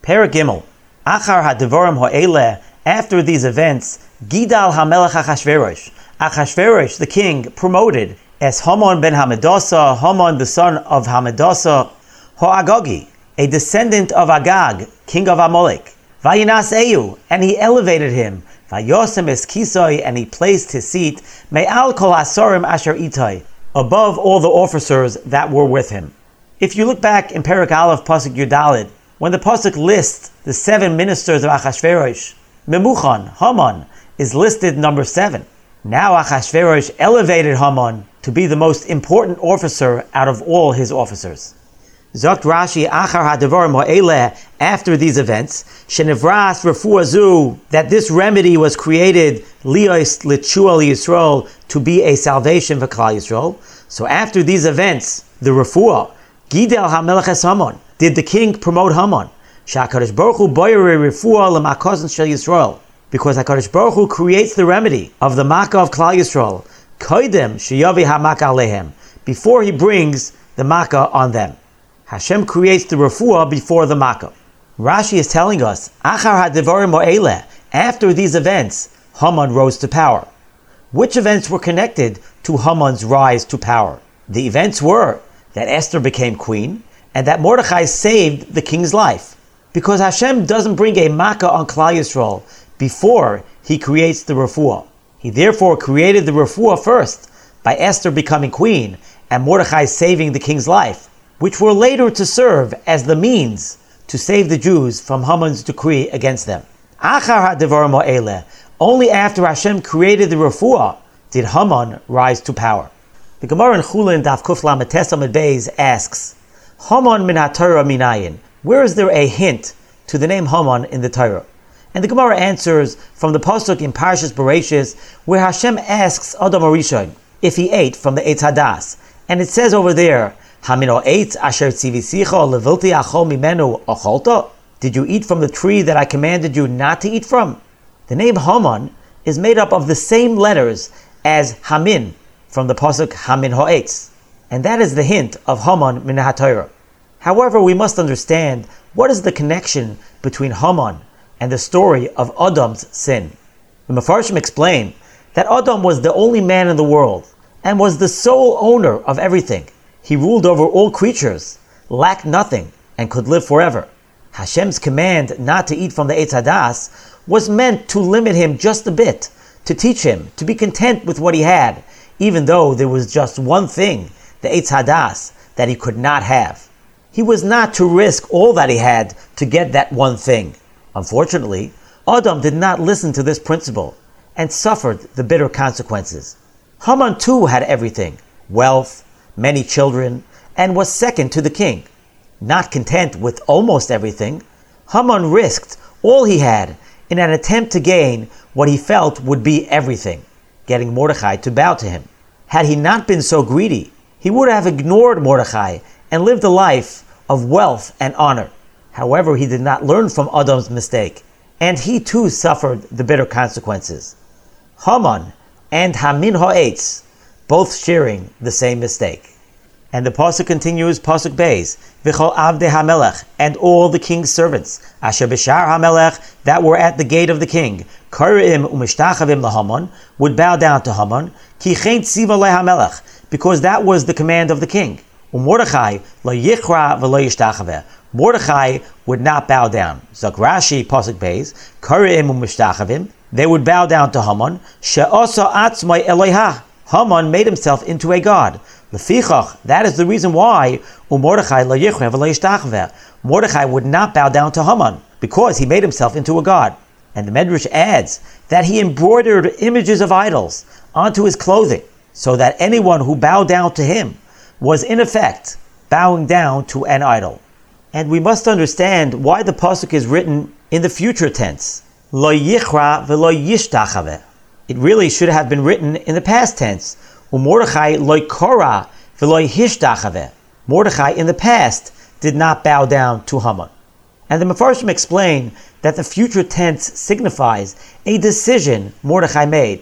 Perek Gimel. Achar ha'devarim ha'eleh, after these events, Gidal HaMelech Achashverosh. Achashverosh, the king, promoted as Haman ben Hamedasa, Haman the son of Hamedasa, Ha'agagi, a descendant of Agag, king of Amalek. Vayinas Eyu, and he elevated him. Vayosem es kisoi, and he placed his seat, Me'al kol asorim asher itai, above all the officers that were with him. If you look back in Perek Aleph Pasuk Yudalid, when the Pasuk lists the 7 ministers of Achashverosh, Memuchan, Haman, is listed number 7. Now Achashverosh elevated Haman to be the most important officer out of all his officers. Zokt Rashi, Achar ha'devarim ha'eleh, after these events, shenivras refuah zu, that this remedy was created, lios litshua Yisrael, to be a salvation for Klal Yisrael. So after these events, the refuah, Gidel HaMelech es Haman, did the king promote Haman? Sha'akadosh Baruch Hu boyere refuah l'makozin shel Yisrael, because HaKadosh Baruch Hu creates the remedy of the Makkah of Klal Yisrael, koidem sheyavi ha'makkah alehem, before he brings the Makkah on them. Hashem creates the refuah before the Makkah. Rashi is telling us, Achar ha'devarim ha'eleh, after these events, Haman rose to power. Which events were connected to Haman's rise to power? The events were that Esther became queen, and that Mordechai saved the king's life. Because Hashem doesn't bring a Makkah on Klal Yisrael before he creates the refuah. He therefore created the refuah first, by Esther becoming queen, and Mordechai saving the king's life, which were later to serve as the means to save the Jews from Haman's decree against them. Achar ha'devarim ha'eleh, only after Hashem created the refuah did Haman rise to power. The Gemara in Chulin Daf Kuf Lamed Tes Amud Beis asks, Haman min ha'Torah minayin, where is there a hint to the name Haman in the Torah? And the Gemara answers from the pasuk in Parshas Bereishis, where Hashem asks Adam HaRishon if he ate from the Eitz Hadas, and it says over there, Hamino eitz asher tzivisicha levilti achol mimenu acholta? Did you eat from the tree that I commanded you not to eat from? The name Haman is made up of the same letters as Hamin from the pasuk Hamin ha'etz, and that is the hint of Haman min ha'Torah. However, we must understand what is the connection between Haman and the story of Adam's sin. The Mefarshim explain that Adam was the only man in the world and was the sole owner of everything. He ruled over all creatures, lacked nothing, and could live forever. Hashem's command not to eat from the Eitz Hadas was meant to limit him just a bit, to teach him to be content with what he had, even though there was just one thing, the Eitz Hadas, that he could not have. He was not to risk all that he had to get that one thing. Unfortunately, Adam did not listen to this principle and suffered the bitter consequences. Haman too had everything, wealth, many children, and was second to the king. Not content with almost everything, Haman risked all he had in an attempt to gain what he felt would be everything, getting Mordechai to bow to him. Had he not been so greedy, he would have ignored Mordechai and lived a life of wealth and honor. However, he did not learn from Adam's mistake, and he too suffered the bitter consequences. Haman and Hamin ha'etz, both sharing the same mistake. And the pasuk continues, pasuk Beis, V'chol avdei hamelech, and all the king's servants, asher b'shar hamelech, that were at the gate of the king, kareim u'mishtachavim laHaman, would bow down to Haman, ki chen tziva leHamelech, because that was the command of the king. U'Mordechai lo yichra v'lo yishtachaveh, Mordechai would not bow down. Zok Rashi, pasuk Beis, kareim u'mishtachavim, they would bow down to Haman, she'osa atzmai Elohah, Haman made himself into a god. Lefichach, that is the reason why Mordechai lo yichra v'lo yishtachaveh, Mordechai would not bow down to Haman, because he made himself into a god. And the Medrash adds that he embroidered images of idols onto his clothing, so that anyone who bowed down to him was in effect bowing down to an idol. And we must understand why the pasuk is written in the future tense. Lo yichra v'lo yishtachaveh. It really should have been written in the past tense. U'Mordechai lo kora v'lo hishtachaveh. Mordechai in the past did not bow down to Haman. And the Mefarshim explain that the future tense signifies a decision Mordechai made,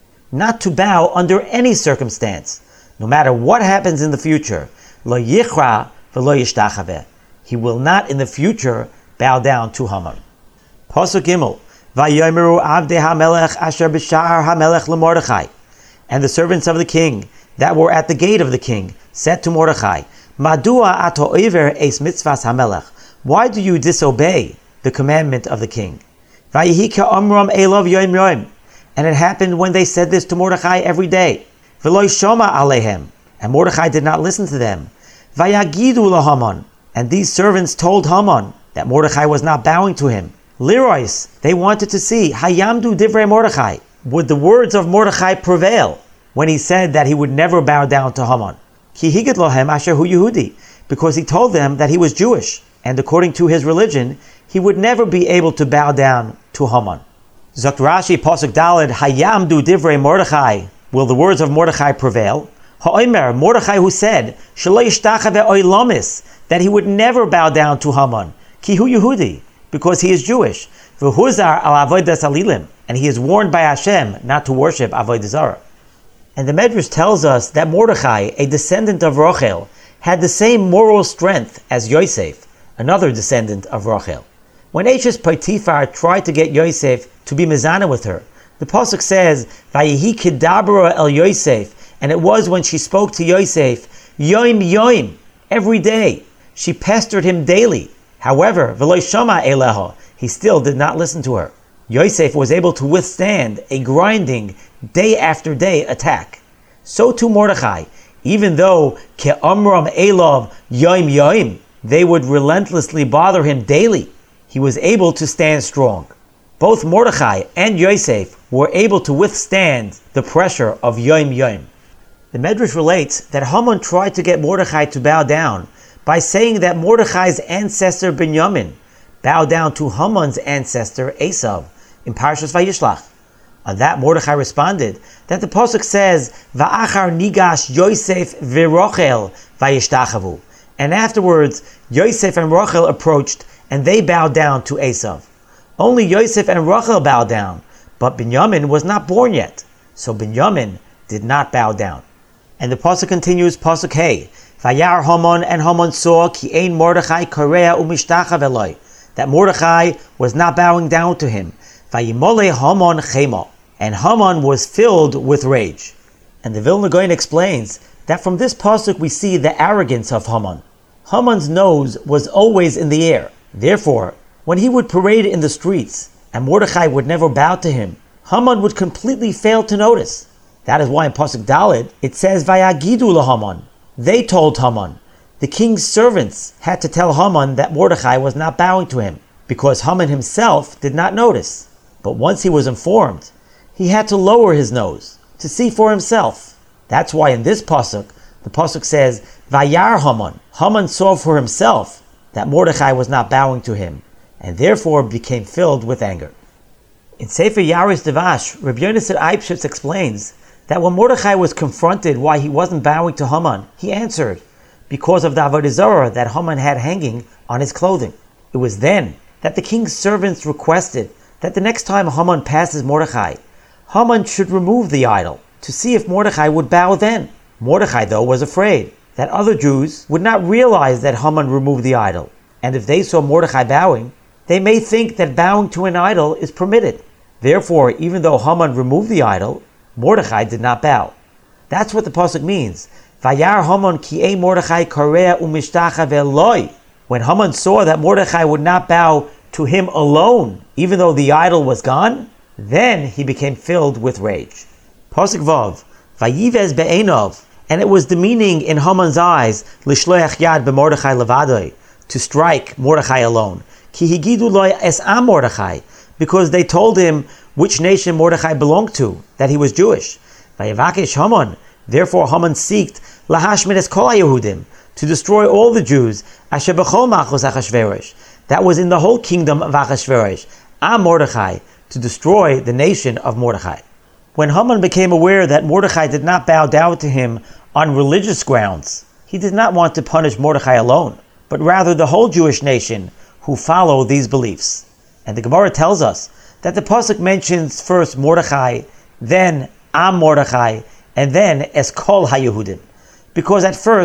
not to bow under any circumstance, no matter what happens in the future. Lo yichra v'lo yishtachaveh. He will not in the future bow down to Haman. Pasuk Gimel, Vayomeru Avdei HaMelech Asher B'Sha'ar HaMelech LeMordechai. And the servants of the king that were at the gate of the king said to Mordechai, Madua ato oiver es mitzvahs HaMelech. Why do you disobey the commandment of the king? Vayihi ka'amram elov yoim yoim. And it happened when they said this to Mordechai every day. V'lo shoma alehem. And Mordechai did not listen to them. Vayagidu laHaman. And these servants told Haman that Mordechai was not bowing to him. Lirois, they wanted to see, Hayamdu divrei Mordechai. Would the words of Mordechai prevail when he said that he would never bow down to Haman? Ki higid lohem asher hu Yehudi. Because he told them that he was Jewish, and according to his religion, he would never be able to bow down to Haman. Zokt Rashi, Pasuk Daled, Hayamdu divrei Mordechai. Will the words of Mordechai prevail? Ha'omer, Mordechai who said, Shelo yishtacha ve'oilamis, that he would never bow down to Haman. Ki hu Yehudi, because he is Jewish. V'huzar al avodas alilim, and he is warned by Hashem not to worship avodah zarah. And the Medrash tells us that Mordechai, a descendant of Rachel, had the same moral strength as Yosef, another descendant of Rachel. When Eshes Potiphar tried to get Yosef to be mezana with her, the pasuk says, "Vayihi kedabra el Yosef," and it was when she spoke to Yosef, yoim yoim, every day. She pestered him daily. However, v'lo shama eleha, he still did not listen to her. Yosef was able to withstand a grinding, day after day attack. So too Mordechai, even though ke'amram elov yoim yoim, they would relentlessly bother him daily, he was able to stand strong. Both Mordechai and Yosef were able to withstand the pressure of yoim yoim. The Medrash relates that Haman tried to get Mordechai to bow down by saying that Mordechai's ancestor Binyamin bowed down to Haman's ancestor Esav in Parshas Vayishlach. On that, Mordechai responded that the pasuk says, "Va'achar nigash Yosef v'Rochel vayishtachavu," and afterwards Yosef and Rachel approached and they bowed down to Esav. Only Yosef and Rachel bowed down, but Binyamin was not born yet, so Binyamin did not bow down. And the pasuk continues, pasuk Hey, Vayar Haman, and Haman saw ki ein Mordechai korea u'mishtachav eloi, that Mordechai was not bowing down to him. Vayimole Haman chema, and Haman was filled with rage. And the Vilna Gaon explains that from this pasuk we see the arrogance of Haman. Haman's nose was always in the air. Therefore, when he would parade in the streets and Mordechai would never bow to him, Haman would completely fail to notice. That is why in pasuk Daled it says Vayagidu laHaman. They told Haman. The king's servants had to tell Haman that Mordechai was not bowing to him, because Haman himself did not notice. But once he was informed, he had to lower his nose to see for himself. That's why in this pasuk, the pasuk says, Vayar Haman. Haman saw for himself that Mordechai was not bowing to him, and therefore became filled with anger. In Sefer Yaris Devash, Rabbi Yonasan Eibschitz explains that when Mordechai was confronted why he wasn't bowing to Haman, he answered, because of the avodah zarah that Haman had hanging on his clothing. It was then that the king's servants requested that the next time Haman passes Mordechai, Haman should remove the idol to see if Mordechai would bow then. Mordechai, though, was afraid that other Jews would not realize that Haman removed the idol, and if they saw Mordechai bowing, they may think that bowing to an idol is permitted. Therefore, even though Haman removed the idol, Mordechai did not bow. That's what the pasuk means. Vayar Haman ki ein Mordechai korea u'mishtachav eloi. When Haman saw that Mordechai would not bow to him alone, even though the idol was gone, then he became filled with rage. Pasuk Vav, Vayivez be'enov, and it was demeaning in Haman's eyes, Lishloach yad beMordechai levadoi, to strike Mordechai alone. Ki higidu loy es'am Mordechai, because they told him which nation Mordechai belonged to, that he was Jewish. Vayevakesh Haman, therefore Haman seeked lahashmid es kol haYehudim, to destroy all the Jews, asher b'chol machos Achashverosh, that was in the whole kingdom of Achashverosh, am Mordechai, to destroy the nation of Mordechai. When Haman became aware that Mordechai did not bow down to him on religious grounds, he did not want to punish Mordechai alone, but rather the whole Jewish nation who follow these beliefs. And the Gemara tells us that the pasuk mentions first Mordechai, then Am Mordechai, and then Es Kol HaYehudim, because at first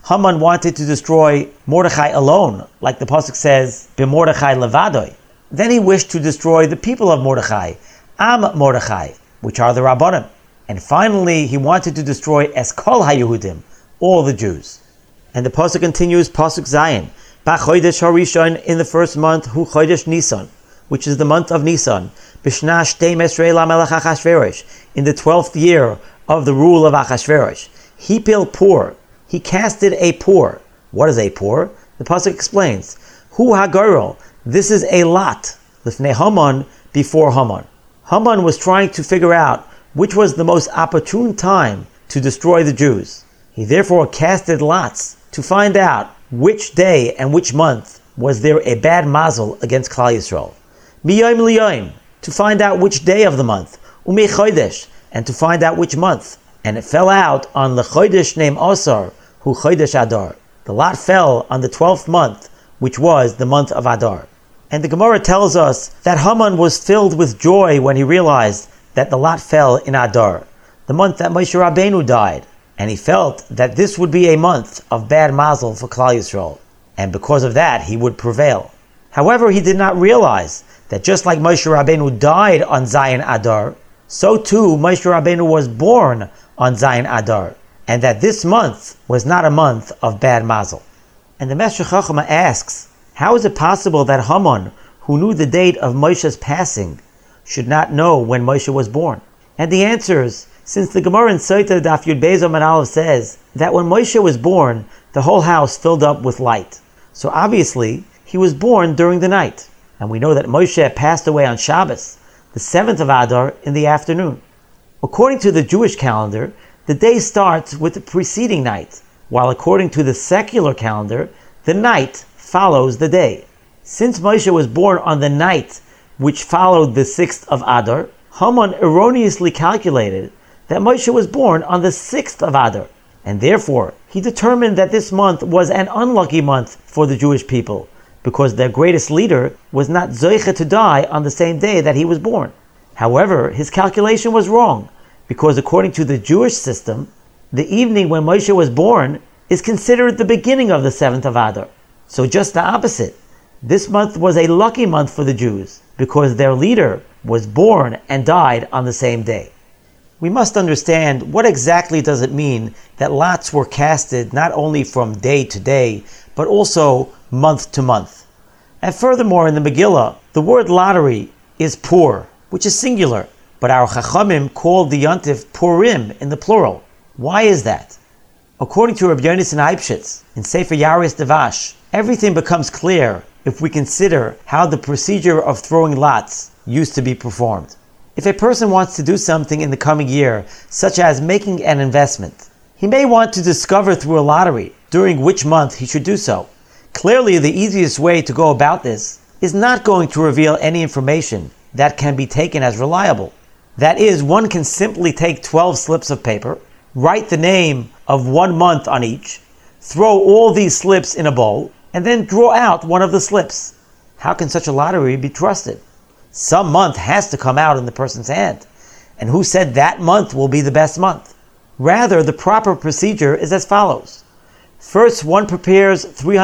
Haman wanted to destroy Mordechai alone, like the pasuk says, "B'Mordechai levadoi." Then he wished to destroy the people of Mordechai, Am Mordechai, which are the Rabbanim. And finally, he wanted to destroy Eskol HaYehudim, all the Jews. And the pasuk continues, pasuk Zayin, B'chodesh Harishon, in the first month, Hu Chodesh Nisan, which is the month of Nisan, B'shna Shtei Mesrei LaMelech Achashverosh, in the 12th year of the rule of Achashverosh. Hipil Pur, he casted a Pur. What is a Pur? The pasuk explains, Hu Hagorol, this is a lot, Lifnei Haman, before Haman. Haman was trying to figure out which was the most opportune time to destroy the Jews. He therefore casted lots to find out which day and which month was there a bad mazel against Klal Yisrael. Miyom liyom, to find out which day of the month. Umi chodesh, and to find out which month. And it fell out on the chodesh named Asar, hu chodesh Adar. The lot fell on the 12th month, which was the month of Adar. And the Gemara tells us that Haman was filled with joy when he realized that the lot fell in Adar, the month that Moshe Rabbeinu died. And he felt that this would be a month of bad mazel for Klal Yisrael. And because of that, he would prevail. However, he did not realize that just like Moshe Rabbeinu died on Zayin Adar, so too Moshe Rabbeinu was born on Zayin Adar, and that this month was not a month of bad mazel. And the Meshech Chochmah asks, how is it possible that Haman, who knew the date of Moshe's passing, should not know when Moshe was born? And the answer is, since the Gemara in Sotah Daf Yud Beis Amud Aleph says that when Moshe was born, the whole house filled up with light. So obviously, he was born during the night. And we know that Moshe passed away on Shabbos, the 7th of Adar, in the afternoon. According to the Jewish calendar, the day starts with the preceding night, while according to the secular calendar, the night follows the day. Since Moshe was born on the night which followed the 6th of Adar, Haman erroneously calculated that Moshe was born on the 6th of Adar, and therefore he determined that this month was an unlucky month for the Jewish people, because their greatest leader was not zoiche to die on the same day that he was born. However, his calculation was wrong, because according to the Jewish system, the evening when Moshe was born is considered the beginning of the 7th of Adar. So just the opposite. This month was a lucky month for the Jews, because their leader was born and died on the same day. We must understand what exactly does it mean that lots were casted not only from day to day, but also month to month. And furthermore, in the Megillah, the word lottery is pur, which is singular, but our Chachamim called the Yontif Purim in the plural. Why is that? According to Rabbi Yonasan Eibshitz in Sefer Yaris Devash, everything becomes clear if we consider how the procedure of throwing lots used to be performed. If a person wants to do something in the coming year, such as making an investment, he may want to discover through a lottery during which month he should do so. Clearly, the easiest way to go about this is not going to reveal any information that can be taken as reliable. That is, one can simply take 12 slips of paper, write the name of 1 month on each, throw all these slips in a bowl, and then draw out one of the slips. How can such a lottery be trusted? Some month has to come out in the person's hand. And who said that month will be the best month? Rather, the proper procedure is as follows. First, one prepares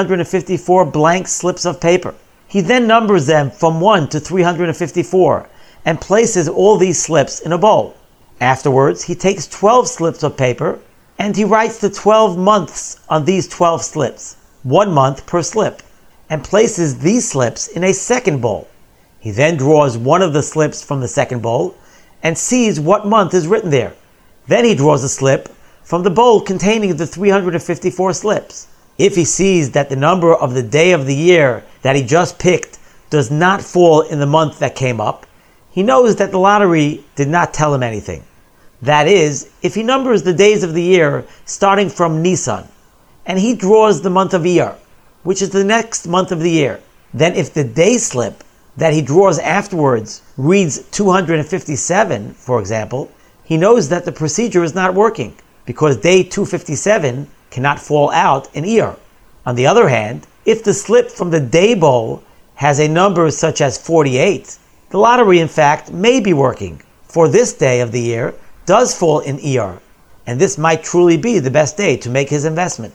354 blank slips of paper. He then numbers them from 1 to 354 and places all these slips in a bowl. Afterwards, he takes 12 slips of paper and he writes the 12 months on these 12 slips, 1 month per slip, and places these slips in a second bowl. He then draws one of the slips from the second bowl and sees what month is written there. Then he draws a slip from the bowl containing the 354 slips. If he sees that the number of the day of the year that he just picked does not fall in the month that came up, he knows that the lottery did not tell him anything. That is, if he numbers the days of the year starting from Nisan, and he draws the month of Iyar, which is the next month of the year, then if the day slip that he draws afterwards reads 257, for example, he knows that the procedure is not working, because day 257 cannot fall out in Iyar. On the other hand, if the slip from the day bowl has a number such as 48, the lottery in fact may be working, for this day of the year does fall in Iyar, and this might truly be the best day to make his investment.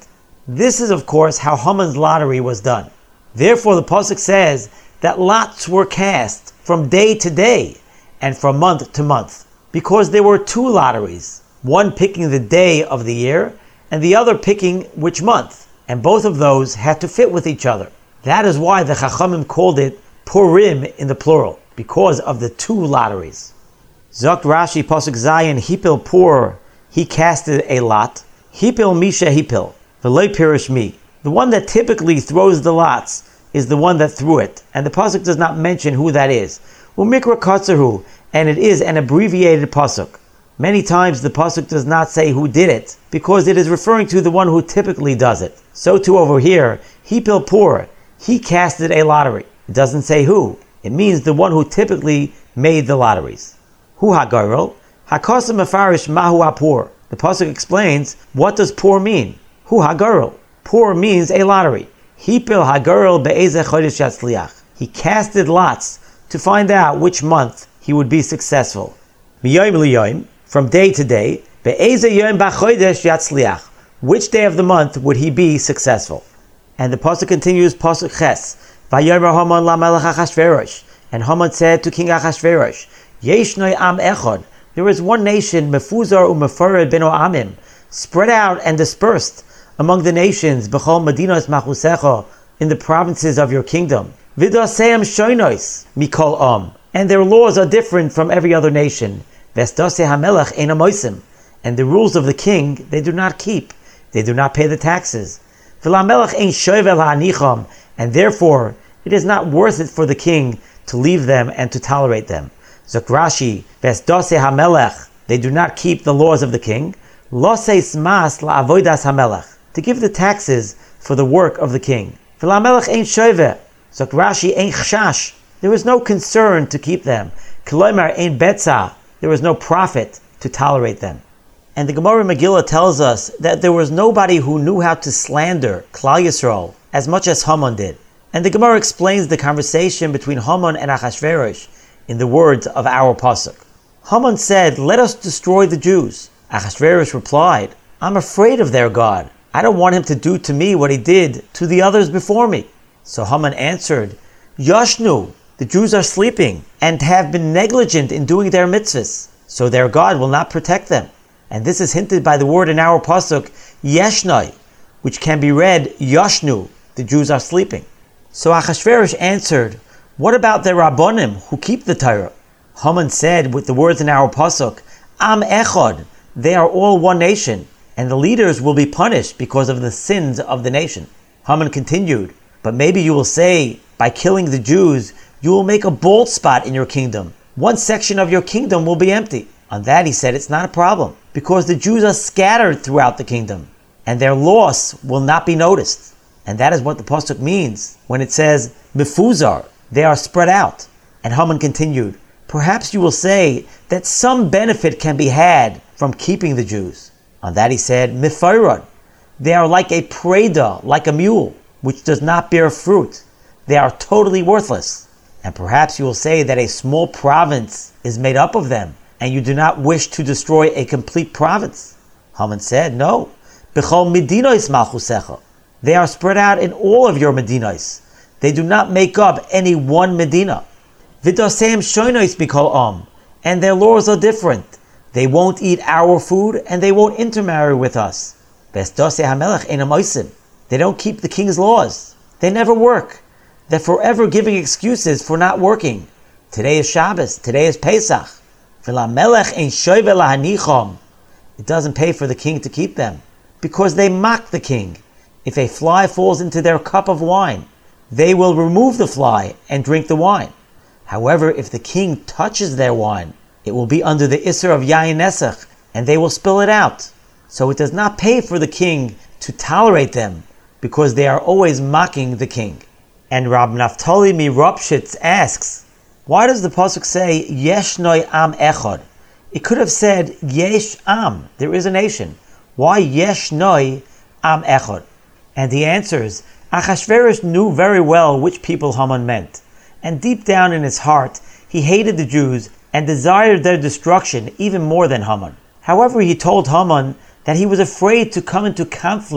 This is, of course, how Haman's lottery was done. Therefore, the pasuk says that lots were cast from day to day and from month to month, because there were two lotteries, one picking the day of the year and the other picking which month, and both of those had to fit with each other. That is why the Chachamim called it Purim in the plural, because of the two lotteries. Zokt Rashi pasuk Zayin Hipil Pur, he casted a lot. Hipil Misha Hipil, V'loi Pirish Mi. The one that typically throws the lots is the one that threw it, and the pasuk does not mention who that is. Umikra Katzahu, and it is an abbreviated pasuk. Many times the pasuk does not say who did it, because it is referring to the one who typically does it. So too over here, Hipil Pur, he casted a lottery. It doesn't say who. It means the one who typically made the lotteries. Hu hagarel, hakosam mefarish mahu apur. The pasuk explains, what does pur mean? Hu hagarel. Pur means a lottery. Hipil hagarel be'ezeh chodesh yatzliach. He casted lots to find out which month he would be successful. Miyayim liyayim, from day to day, be'ezeh yom b'chodesh yatzliach. Which day of the month would he be successful? And the pasuk continues, pasuk ches. Vayomer Haman lamelech Achashverosh. And Haman said to King Achashverosh, Yeshnoi am echad. There is one nation, mefuzar umefared beno amim, spread out and dispersed among the nations, b'chol medinos machusecha, in the provinces of your kingdom. Vidaseim shoynos mikol am. And their laws are different from every other nation. Vestase hamelech ein amoisim. And the rules of the king they do not keep. They do not pay the taxes. V'lamelech ein shovel ha'anicham. And therefore, it is not worth it for the king to leave them and to tolerate them. Zok Rashi, Vesdose HaMelech, they do not keep the laws of the king. Loses mas la'avodas HaMelech, to give the taxes for the work of the king. V'lamelech ein shoveh, Zok Rashi ein chshash, there is no concern to keep them. K'loimar ein betza, there is no profit to tolerate them. And the Gemara Megillah tells us that there was nobody who knew how to slander Klal Yisrael as much as Haman did. And the Gemara explains the conversation between Haman and Achashverosh in the words of our pasuk. Haman said, let us destroy the Jews. Achashverosh replied, I'm afraid of their God. I don't want him to do to me what he did to the others before me. So Haman answered, Yashnu, the Jews are sleeping and have been negligent in doing their mitzvahs, so their God will not protect them. And this is hinted by the word in our pasuk, Yeshnai, which can be read, Yashnu, the Jews are sleeping. So Achashverosh answered, what about the Rabbonim who keep the Torah? Haman said with the words in our pasuk, Am Echad, they are all one nation, and the leaders will be punished because of the sins of the nation. Haman continued, but maybe you will say, by killing the Jews, you will make a bald spot in your kingdom. One section of your kingdom will be empty. On that he said, it's not a problem, because the Jews are scattered throughout the kingdom, and their loss will not be noticed. And that is what the pasuk means when it says, Mefuzar, they are spread out. And Haman continued, perhaps you will say that some benefit can be had from keeping the Jews. On that he said, Mefairad, they are like a preda, like a mule, which does not bear fruit. They are totally worthless. And perhaps you will say that a small province is made up of them, and you do not wish to destroy a complete province. Haman said, no. B'chol medinois malchusecha. They are spread out in all of your medinos. They do not make up any one medina. V'daseim shoynois b'kol am. And their laws are different. They won't eat our food, and they won't intermarry with us. V'esdase hamelech ein amoisim. They don't keep the king's laws. They never work. They're forever giving excuses for not working. Today is Shabbos. Today is Pesach. V'lamelech ein shovel lahanicham. It doesn't pay for the king to keep them, because they mock the king. If a fly falls into their cup of wine, they will remove the fly and drink the wine. However, if the king touches their wine, it will be under the Isser of Yayin Nesach, and they will spill it out. So it does not pay for the king to tolerate them, because they are always mocking the king. And Rab Naftali Miropshitz asks, why does the pasuk say Yeshnoi Am Echad? It could have said Yesh Am, there is a nation. Why Yeshnoi Am Echad? And he answers, Achashverosh knew very well which people Haman meant, and deep down in his heart he hated the Jews and desired their destruction even more than Haman. However, he told Haman that he was afraid to come into conflict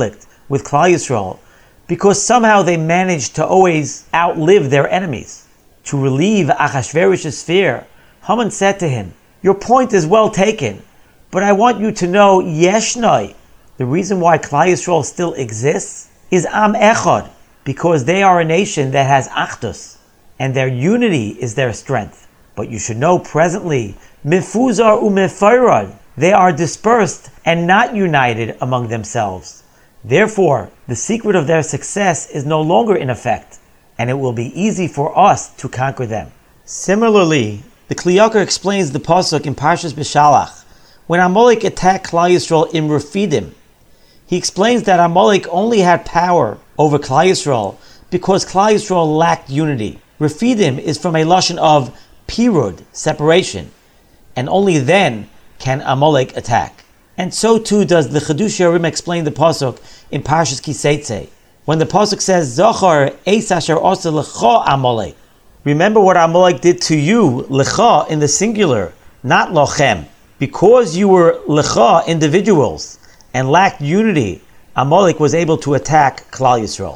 with Klal Yisrael because somehow they managed to always outlive their enemies. To relieve Achashverosh's fear, Haman said to him, "Your point is well taken, but I want you to know Yeshnoi. The reason why Klal Yisrael still exists is Am Echad, because they are a nation that has Achdus, and their unity is their strength. But you should know presently, Mifuzar u'Mefayrad, they are dispersed and not united among themselves. Therefore, the secret of their success is no longer in effect, and it will be easy for us to conquer them." Similarly, the Kli Yakar explains the pasuk in Parshas Beshalach when Amalek attacked Klal Yisrael in Refidim. He explains that Amalek only had power over Klal Yisrael because Klal Yisrael lacked unity. Refidim is from a lashon of pirud, separation, and only then can Amalek attack. And so too does the Chedush Yarim explain the pasuk in Parshas Kiseitze, when the pasuk says, "Zochar eis asher osa lecha Amalek." Remember what Amalek did to you, lecha in the singular, not lochem. Because you were lecha individuals and lacked unity, Amalek was able to attack Klal Yisrael.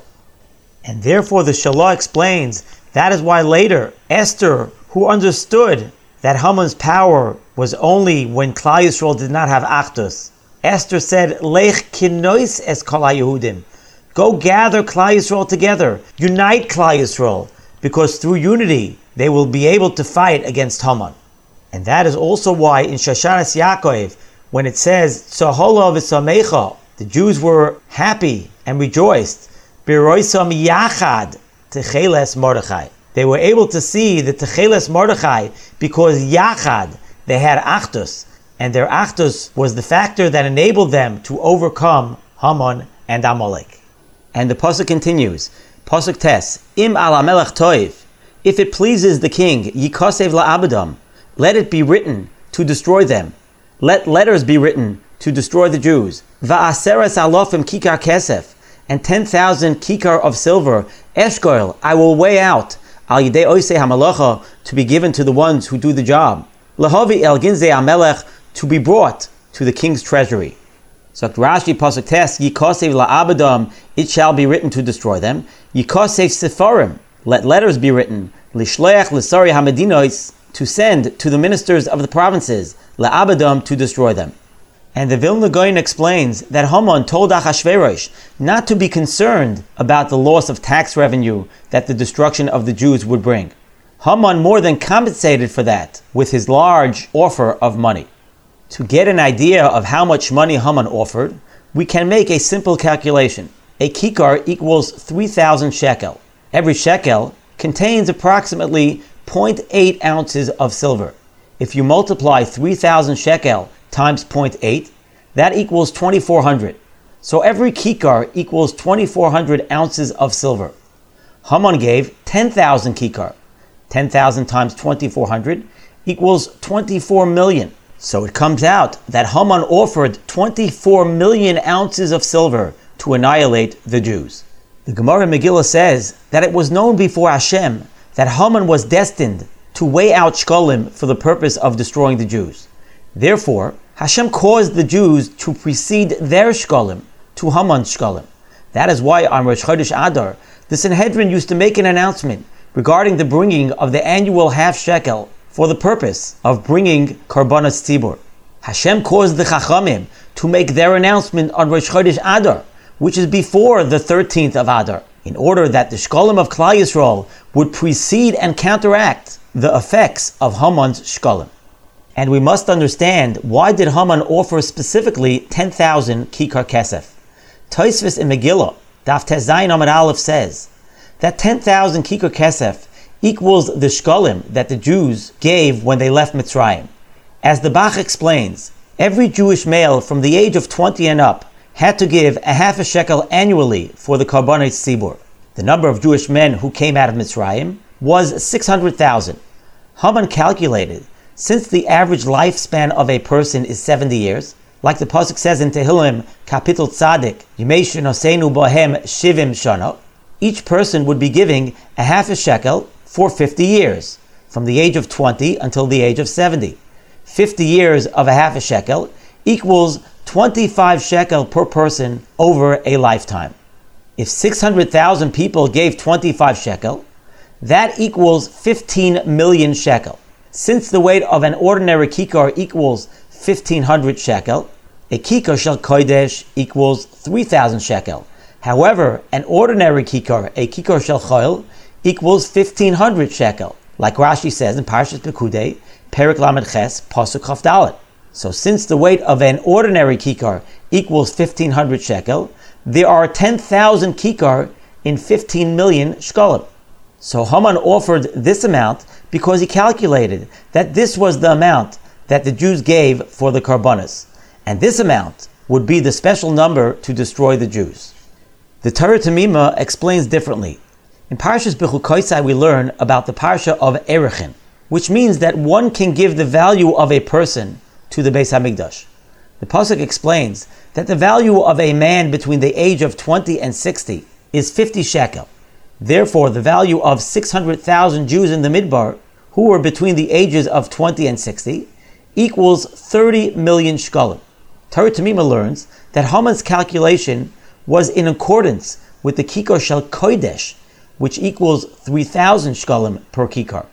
And therefore the Shalah explains that is why later Esther, who understood that Haman's power was only when Klal Yisrael did not have Achdus, Esther said, "Lech kinois es kol haYehudim." Go gather Klal Yisrael together, unite Klal Yisrael, because through unity they will be able to fight against Haman. And that is also why in Shoshanas Yaakov, when it says, "Tzohola v'samecha," the Jews were happy and rejoiced, "B'roisam yachad techeles Mordechai." They were able to see the techeles Mordechai because yachad, they had achdus, and their achdus was the factor that enabled them to overcome Haman and Amalek. And the pasuk continues, pasuk tes, "Im al hamelech toiv," if it pleases the king, yikosev la'abadam, let it be written to destroy them. Let letters be written to destroy the Jews. Va'aseres alofim kikar kesef, and 10,000 kikar of silver, eshkoil, I will weigh out, al yidei oisei hamalacha, to be given to the ones who do the job. Lahavi el ginzei hamelech, to be brought to the king's treasury. So Rashi pasuk tes, yikosev la'abadam, it shall be written to destroy them. Yikosev sefarim, let letters be written. Lishleach l'sari hamedinois, to send to the ministers of the provinces, la'abadam, to destroy them. And the Vilna Gaon explains that Haman told Achashverosh not to be concerned about the loss of tax revenue that the destruction of the Jews would bring. Haman more than compensated for that with his large offer of money. To get an idea of how much money Haman offered, we can make a simple calculation. A kikar equals 3,000 shekel. Every shekel contains approximately 0.8 ounces of silver. If you multiply 3,000 shekel times 0.8, that equals 2,400. So every kikar equals 2,400 ounces of silver. Haman gave 10,000 kikar. 10,000 times 2,400 equals 24 million. So it comes out that Haman offered 24 million ounces of silver to annihilate the Jews. The Gemara in Megillah says that it was known before Hashem that Haman was destined to weigh out shkolim for the purpose of destroying the Jews. Therefore, Hashem caused the Jews to precede their shkolim to Haman's shkolim. That is why on Rosh Chodesh Adar, the Sanhedrin used to make an announcement regarding the bringing of the annual half shekel for the purpose of bringing Karbanos Tzibur. Hashem caused the Chachamim to make their announcement on Rosh Chodesh Adar, which is before the 13th of Adar, in order that the shkolim of Klal Yisrael would precede and counteract the effects of Haman's shkolim. And we must understand, why did Haman offer specifically 10,000 kikar kesef? Tosfos in Megillah, Daf Tes Zayin Amud Aleph says that 10,000 kikar kesef equals the shkolim that the Jews gave when they left Mitzrayim. As the Bach explains, every Jewish male from the age of 20 and up had to give a half a shekel annually for the Karbanos Tzibur. The number of Jewish men who came out of Mitzrayim was 600,000. Haman calculated, since the average lifespan of a person is 70 years, like the pasuk says in Tehillim, Kapitel Tzadik, Yimei shenosenu bohem shivim shana, each person would be giving a half a shekel for 50 years, from the age of 20 until the age of 70. 50 years of a half a shekel equals 25 shekel per person over a lifetime. If 600,000 people gave 25 shekel, that equals 15 million shekel. Since the weight of an ordinary kikar equals 1,500 shekel, a kikar shel kodesh equals 3,000 shekel. However, an ordinary kikar, a kikar shel choil, equals 1,500 shekel, like Rashi says in Parshas Pekudei, Perek Lamed Ches, Pasuk Chaf Dalet. So since the weight of an ordinary kikar equals 1,500 shekel, there are 10,000 kikar in 15 million shkolim. So Haman offered this amount because he calculated that this was the amount that the Jews gave for the karbanos, and this amount would be the special number to destroy the Jews. The Torah Tamima explains differently. In Parshas Bechukoisai we learn about the Parsha of Erechin, which means that one can give the value of a person to the Beis HaMikdash. The Pasuk explains that the value of a man between the age of 20 and 60 is 50 shekel. Therefore, the value of 600,000 Jews in the Midbar, who were between the ages of 20 and 60, equals 30 million shkolim. Torah Tamima learns that Haman's calculation was in accordance with the kikar shel kodesh, which equals 3,000 shkolim per kikar.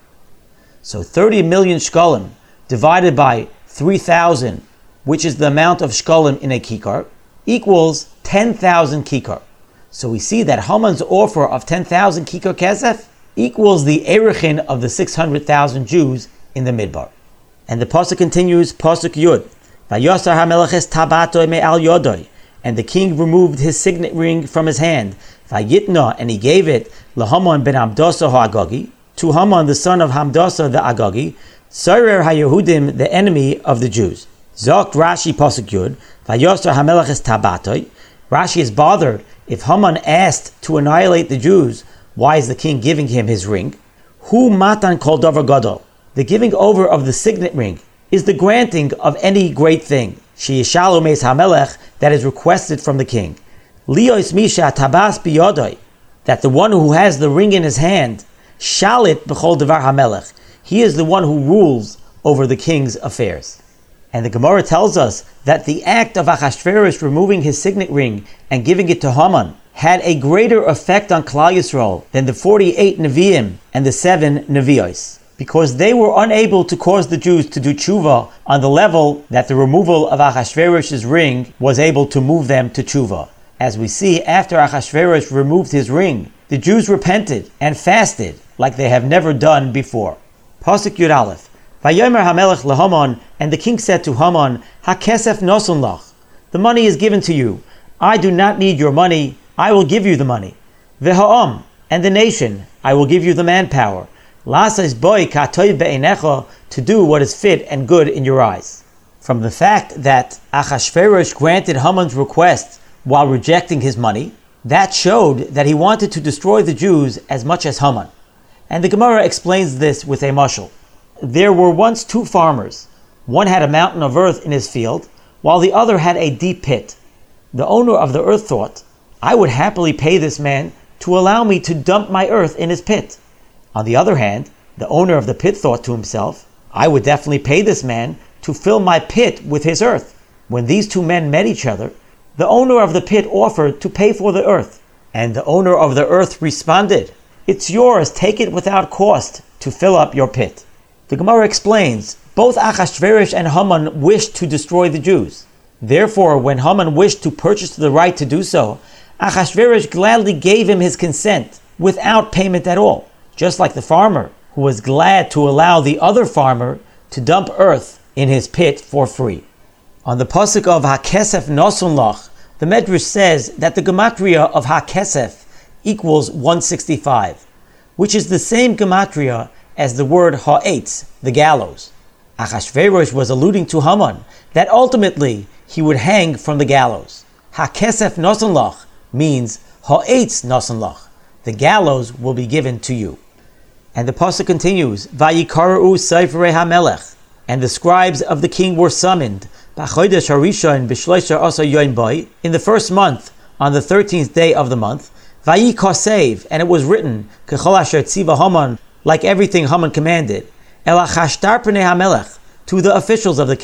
So 30 million shkolim divided by 3,000, which is the amount of shkolim in a kikar, equals 10,000 kikar. So we see that Haman's offer of 10,000 kikar kesef equals the erechin of the 600,000 Jews in the Midbar. And the pasuk continues, pasuk Yud, Vayosar HaMelech es tabatoi me'al yodoi, and the king removed his signet ring from his hand, Vayitna, and he gave it LaHaman ben Hamdasa ha'Agagi, to Haman the son of Hamdasa the Agagi, Sorer HaYehudim, the enemy of the Jews. Zok Rashi pasuk Yud, Vayosar HaMelech es tabatoi. Rashi is bothered if Haman asked to annihilate the Jews, why is the king giving him his ring? Hu matan kol davar gadol. The giving over of the signet ring is the granting of any great thing. She'yishalu meis hamelech, that is requested from the king. Liyos misha tabas biyodoi, that the one who has the ring in his hand, shalit b'chol davar hamelech, he is the one who rules over the king's affairs. And the Gemara tells us that the act of Achashverosh removing his signet ring and giving it to Haman had a greater effect on Klal Yisrael than the 48 Nevi'im and the 7 Nevi'os, because they were unable to cause the Jews to do tshuva on the level that the removal of Achashverosh's ring was able to move them to tshuva. As we see, after Achashverosh removed his ring, the Jews repented and fasted like they have never done before. Pasuk Yud Aleph. Vayomer HaMelech LaHaman, and the king said to Haman, HaKesef nosun lach, the money is given to you. I do not need your money, I will give you the money. V'ha'am, and the nation, I will give you the manpower. L'asais boi ka'toiv be'einecha, to do what is fit and good in your eyes. From the fact that Achashverosh granted Haman's request while rejecting his money, that showed that he wanted to destroy the Jews as much as Haman. And the Gemara explains this with a mashal. There were once two farmers. One had a mountain of earth in his field, while the other had a deep pit. The owner of the earth thought, I would happily pay this man to allow me to dump my earth in his pit. On the other hand, the owner of the pit thought to himself, I would definitely pay this man to fill my pit with his earth. When these two men met each other, the owner of the pit offered to pay for the earth, and the owner of the earth responded, it's yours, take it without cost to fill up your pit. The Gemara explains, both Achashverosh and Haman wished to destroy the Jews. Therefore, when Haman wished to purchase the right to do so, Achashverosh gladly gave him his consent without payment at all, just like the farmer who was glad to allow the other farmer to dump earth in his pit for free. On the pasuk of HaKesef nosun lach, the Medrash says that the gematria of HaKesef equals 165, which is the same gematria as the word ha'etz, the gallows. Achashverosh was alluding to Haman that ultimately he would hang from the gallows. HaKesef nosun lach means ha'etz nosun lach, the gallows will be given to you. And the pasuk continues, Vayikaru Seifrei HaMelech, and the scribes of the king were summoned, B'chodesh HaRishon b'shloisha asa yom bo, in the first month, on the 13th day of the month, Vayikosev, and it was written, Kechol asher tziva Haman, like everything Haman commanded, El Achashtar Pnei HaMelech, to the officials of the king,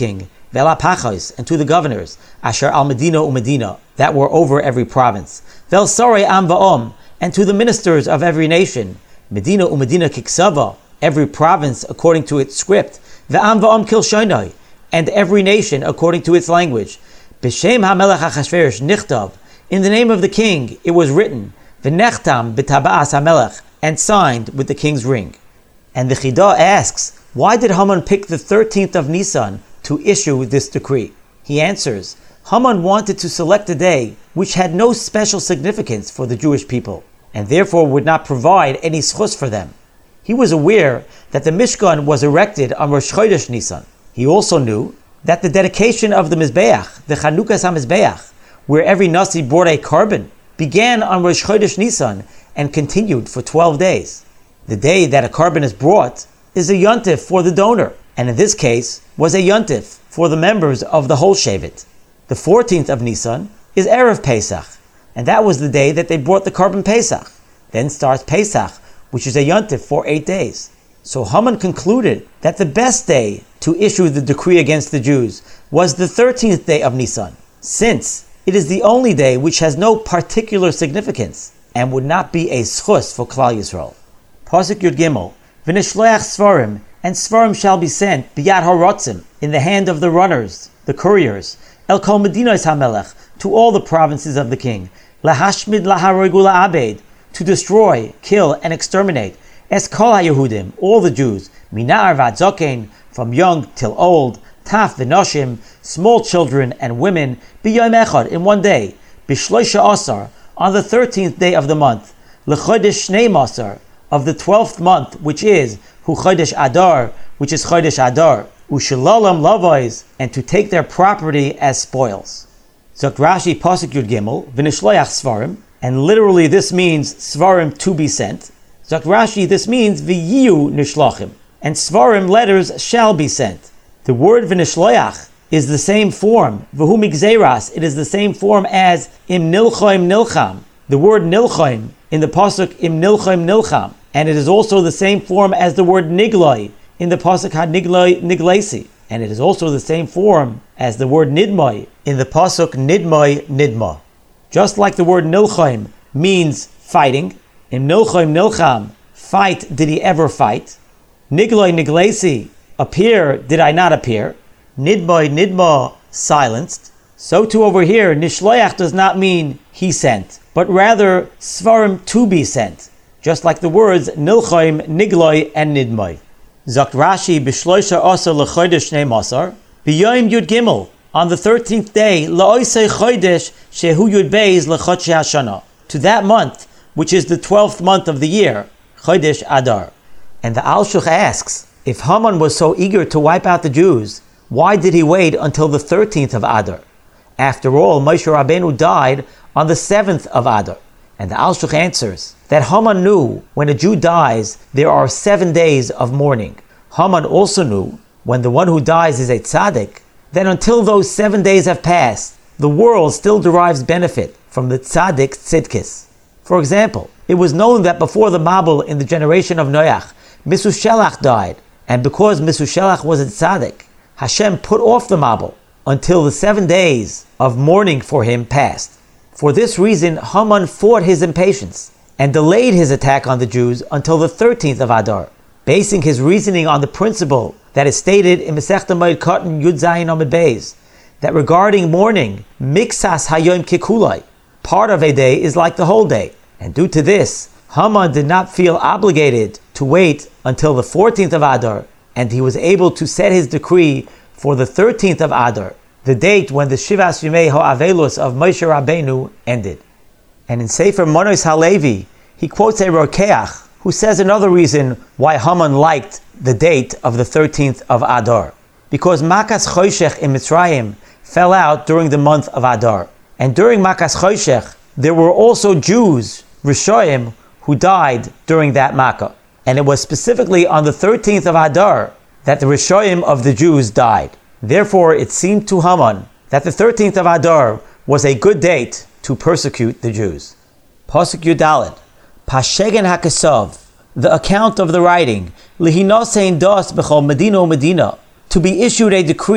Ve'la pachos, and to the governors, asher al Medina u'Medina, that were over every province. Ve'el sorei am va'om, and to the ministers of every nation, Medina u'Medina kiksava, every province according to its script, ve'am va'om kilshonai, and every nation according to its language. B'shem hamelech Achashverosh nichtav, in the name of the king it was written, v'nechtam b'taba'as hamelech, and signed with the king's ring. And the Chidah asks, why did Haman pick the 13th of Nisan to issue this decree? He answers, Haman wanted to select a day which had no special significance for the Jewish people, and therefore would not provide any schus for them. He was aware that the Mishkan was erected on Rosh Chodesh Nisan. He also knew that the dedication of the Mizbeach, the Chanukas HaMizbeach, where every Nasi brought a carbon, began on Rosh Chodesh Nisan and continued for 12 days. The day that a carbon is brought is a yontif for the donor, and in this case was a yontif for the members of the whole Shevet. The 14th of Nisan is Erev Pesach, and that was the day that they brought the carbon Pesach. Then starts Pesach, which is a yontif for 8 days. So Haman concluded that the best day to issue the decree against the Jews was the 13th day of Nisan, since it is the only day which has no particular significance and would not be a schus for Klal Yisrael. Pasuk Yud Gimel, V'nishloach Svarim, and Svarim shall be sent, Biyad HaRotzim, in the hand of the runners, the couriers, El Kol Medinos HaMelech, to all the provinces of the king, Lahashmid Laharogu La'abed, to destroy, kill, and exterminate, Es Kol HaYehudim, all the Jews, Minar Vad Zokein, from young till old, Taf V'noshim, small children and women, B'yom Echad, in one day, B'shloisha Asar, on the 13th day of the month, L'chodesh Shnei Masar, of the 12th month, which is Hu Chodesh Adar, which is Chodesh Adar, Ushalalam Lavais, and to take their property as spoils. Zok Rashi Pasuk Yud Gimel, V'nishloach Svarim, and literally this means Svarim to be sent. Zok Rashi, this means V'yiyu Nishlachim, and Svarim letters shall be sent. The word V'nishloach is the same form, V'hu Migzeras, it is the same form as Im Nilchoim Nilcham, the word Nilchoim in the pasuk Im Nilchoim Nilcham, and it is also the same form as the word Nigloi in the pasuk Had Nigloi Niglesi, and it is also the same form as the word Nidmoi in the pasuk Nidmoi Nidma. Just like the word Nilchoim means fighting, Im Nilchoim Nilcham, fight did he ever fight, Nigloi Niglesi, appear did I not appear, Nidmoi Nidma, silenced. So too over here, Nishloach does not mean he sent, but rather Svarim to be sent, just like the words Nilchoim, Nigloi, and Nidmoi. Zok Rashi, B'shloisha Asar L'chodesh Shnei Masar, B'yoim Yud Gimel, on the 13th day, La'oisei Chodesh Shehu Yud Beis L'chodshei Hashana, to that month, which is the 12th month of the year, Chodesh Adar. And the Alshuch asks, if Haman was so eager to wipe out the Jews, why did he wait until the 13th of Adar? After all, Moshe Rabbeinu died on the 7th of Adar. And the Alshuch answers that Haman knew when a Jew dies, there are 7 days of mourning. Haman also knew when the one who dies is a tzaddik, then until those 7 days have passed, the world still derives benefit from the tzaddik tzidkis. For example, it was known that before the Mabul in the generation of Noach, Mesushelach died, and because Mesushelach was a tzaddik, Hashem put off the Mabul until the 7 days of mourning for him passed. For this reason, Haman fought his impatience and delayed his attack on the Jews until the 13th of Adar, basing his reasoning on the principle that is stated in Masechta Moed Katan Yud Zayin Amud Beis, that regarding mourning, Miksas Hayom Kikulai, part of a day is like the whole day. And due to this, Haman did not feel obligated to wait until the 14th of Adar, and he was able to set his decree for the 13th of Adar, the date when the Shivas Yimei Ha'avelus of Moshe Rabbeinu ended. And in Sefer Monos Halevi, he quotes a Rokeach who says another reason why Haman liked the date of the 13th of Adar. Because Makas Choshech in Mitzrayim fell out during the month of Adar. And during Makas Choshech, there were also Jews, Rishoyim, who died during that Makkah. And it was specifically on the 13th of Adar that the Rishoyim of the Jews died. Therefore, it seemed to Haman that the 13th of Adar was a good date to persecute the Jews. Pasuk Yudalid, Pashegen HaKesav, the account of the writing, Lihinosein das b'chol Medina Medina, to be issued a decree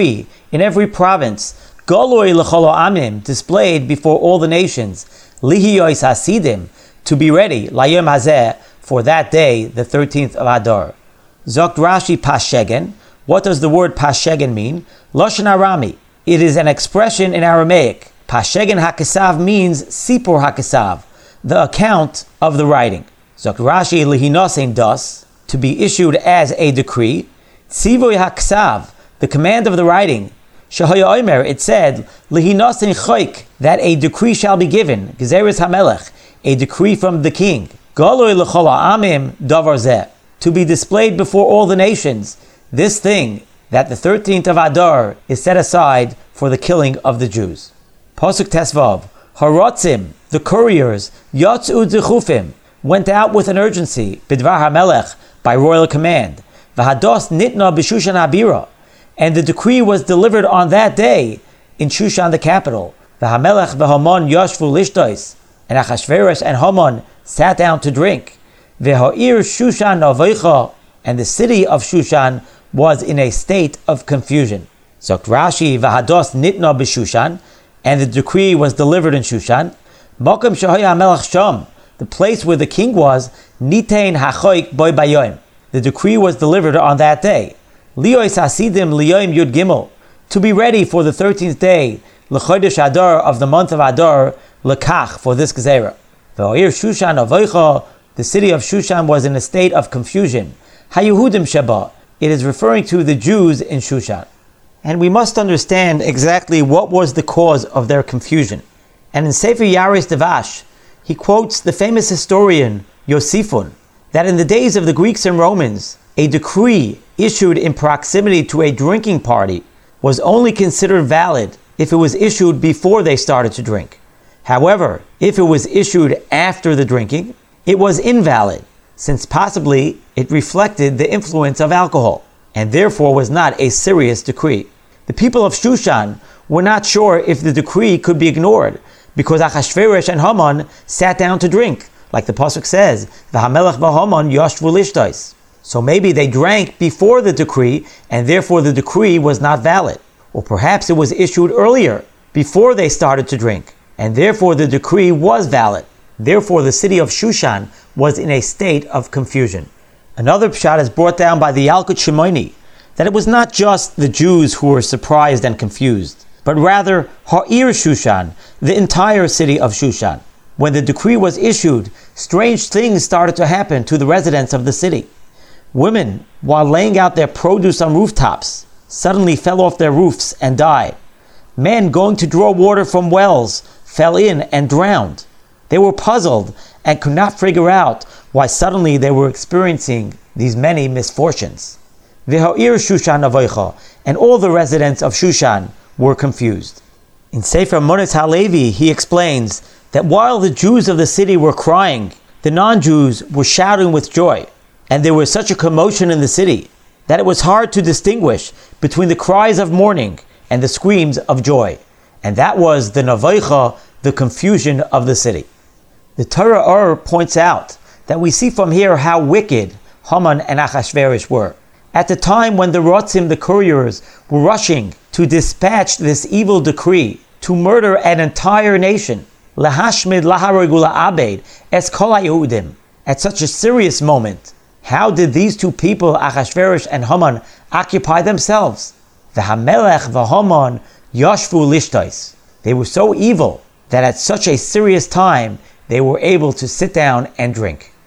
in every province, Goloi l'chol ha'amim, displayed before all the nations, Lihiyois hasidim, to be ready, Layom hazeh, for that day, the 13th of Adar. Zokt Rashi Pashegen. What does the word Pashegen mean? Lashon Arami. It is an expression in Aramaic. Pashegen HaKesav means Sipur HaKesav, the account of the writing. Zokt Rashi Lihinosein Das, to be issued as a decree. Tzivoy HaKesav, the command of the writing. Shahaya Omer, it said, Lihinosein Choik, that a decree shall be given. Gezeres HaMelech, a decree from the king. Goloi l'chol ha'amim davar zeh, to be displayed before all the nations, this thing, that the 13th of Adar is set aside for the killing of the Jews. Pasuk Tesvav, Harotzim, the couriers, Yatzu Dzechufim, went out with an urgency, Bidvar HaMelech, by royal command, V'hados nitna b'Shushan Abira, and the decree was delivered on that day in Shushan the capital, V'hamelech v'Haman yashvu lishtois, and Achashverosh and Haman sat down to drink. V'ha'ir Shushan Aveicha, and the city of Shushan was in a state of confusion. Zokt Rashi, V'hados nitna b'Shushan, and the decree was delivered in Shushan. Mokem shahaya melech sham, the place where the king was, Nitein hachoik boy bayoim. The decree was delivered on that day. Liyois hasidim liyoim yud gimel, to be ready for the 13th day, l'chodesh Adar of the month of Adar, lekach, for this gezerah. V'ha'ir Shushan Aveicha, the city of Shushan was in a state of confusion. HaYehudim sheba, it is referring to the Jews in Shushan. And we must understand exactly what was the cause of their confusion. And in Sefer Yaris Devash, he quotes the famous historian Yosifun, that in the days of the Greeks and Romans, a decree issued in proximity to a drinking party was only considered valid if it was issued before they started to drink. However, if it was issued after the drinking, it was invalid, since possibly it reflected the influence of alcohol, and therefore was not a serious decree. The people of Shushan were not sure if the decree could be ignored, because Achashverosh and Haman sat down to drink, like the pasuk says, "V'hamelech v'Haman yashvu lishtois." So maybe they drank before the decree, and therefore the decree was not valid. Or perhaps it was issued earlier, before they started to drink, and therefore the decree was valid. Therefore the city of Shushan was in a state of confusion. Another pshat is brought down by the Yalkut Shimoni, that it was not just the Jews who were surprised and confused, but rather Ha'ir Shushan, the entire city of Shushan. When the decree was issued, strange things started to happen to the residents of the city. Women, while laying out their produce on rooftops, suddenly fell off their roofs and died. Men going to draw water from wells fell in and drowned. They were puzzled and could not figure out why suddenly they were experiencing these many misfortunes. V'ha'ir Shushan Aveicha, and all the residents of Shushan were confused. In Sefer Moritz HaLevi, he explains that while the Jews of the city were crying, the non-Jews were shouting with joy, and there was such a commotion in the city that it was hard to distinguish between the cries of mourning and the screams of joy. And that was the Naveicha, the confusion of the city. The Torah Or points out that we see from here how wicked Haman and Achashverosh were. At the time when the Rotzim, the couriers, were rushing to dispatch this evil decree to murder an entire nation, Lahashmid laharigula abed es kol haYehudim, at such a serious moment, how did these two people, Achashverosh and Haman, occupy themselves? V'hamelech v'Haman yashvu lishtais. They were so evil that at such a serious time they were able to sit down and drink.